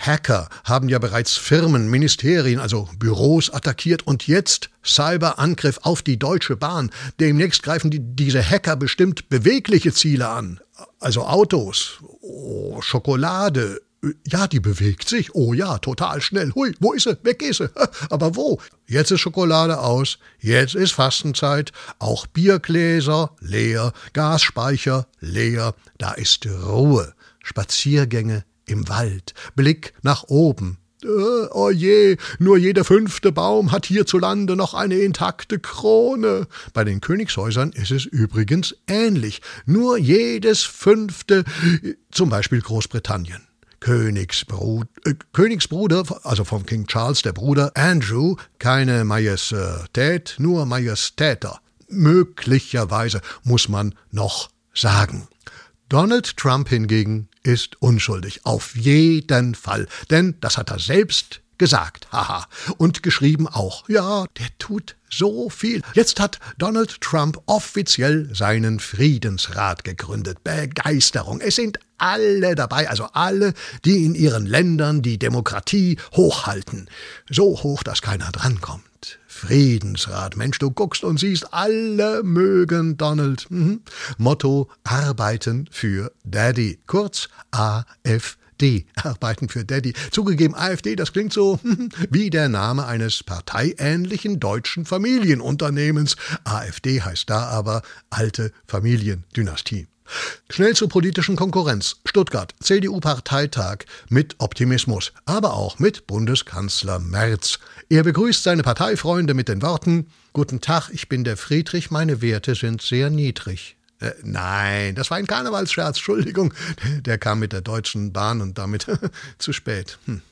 Hacker haben ja bereits Firmen, Ministerien, also Büros attackiert und jetzt Cyberangriff auf die Deutsche Bahn. Demnächst greifen diese Hacker bestimmt bewegliche Ziele an. Also Autos, Schokolade. Ja, die bewegt sich. Oh ja, total schnell. Hui, wo ist sie? Weg ist sie. Aber wo? Jetzt ist Schokolade aus. Jetzt ist Fastenzeit. Auch Biergläser leer. Gasspeicher leer. Da ist Ruhe. Spaziergänge im Wald. Blick nach oben. Oh je, nur jeder 5. Baum hat hierzulande noch eine intakte Krone. Bei den Königshäusern ist es übrigens ähnlich. Nur jedes 5., zum Beispiel Großbritannien. Königsbruder, also von King Charles, der Bruder Andrew, keine Majestät, nur Majestäter. Möglicherweise, muss man noch sagen. Donald Trump hingegen ist unschuldig, auf jeden Fall, denn das hat er selbst gesagt, haha, und geschrieben auch. Ja, der tut so viel. Jetzt hat Donald Trump offiziell seinen Friedensrat gegründet. Begeisterung. Es sind alle dabei, also alle, die in ihren Ländern die Demokratie hochhalten. So hoch, dass keiner drankommt. Friedensrat. Mensch, du guckst und siehst, alle mögen Donald. Motto: Arbeiten für Daddy. Kurz AfD. Arbeiten für Daddy. Zugegeben, AfD, das klingt so wie der Name eines parteiähnlichen deutschen Familienunternehmens. AfD heißt da aber alte Familiendynastie. Schnell zur politischen Konkurrenz. Stuttgart, CDU-Parteitag mit Optimismus, aber auch mit Bundeskanzler Merz. Er begrüßt seine Parteifreunde mit den Worten: Guten Tag, ich bin der Friedrich, meine Werte sind sehr niedrig. Nein, das war ein Karnevalsscherz, Entschuldigung. Der kam mit der Deutschen Bahn und damit zu spät.